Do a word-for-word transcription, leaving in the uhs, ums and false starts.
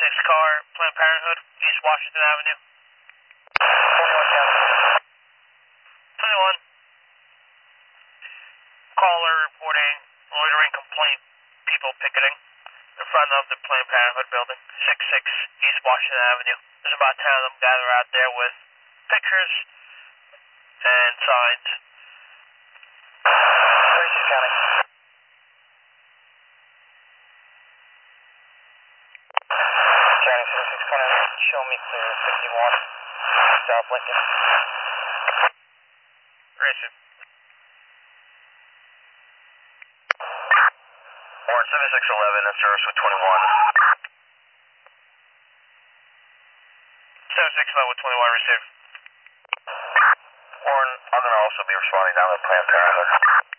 six car, Planned Parenthood, East Washington Avenue. twenty-one County. twenty-one. Caller reporting loitering complaint, people picketing in front of the Planned Parenthood building, six six East Washington Avenue. There's about ten of them gathered out there with pictures and signs. thirty-six County. County thirty-six County, show me clear fifty-one, South Lincoln. Racing. Warren seven six eleven, in service with twenty-one. seven six eleven with twenty-one received. Warren, I'm going to also be responding down to Planned Parenthood.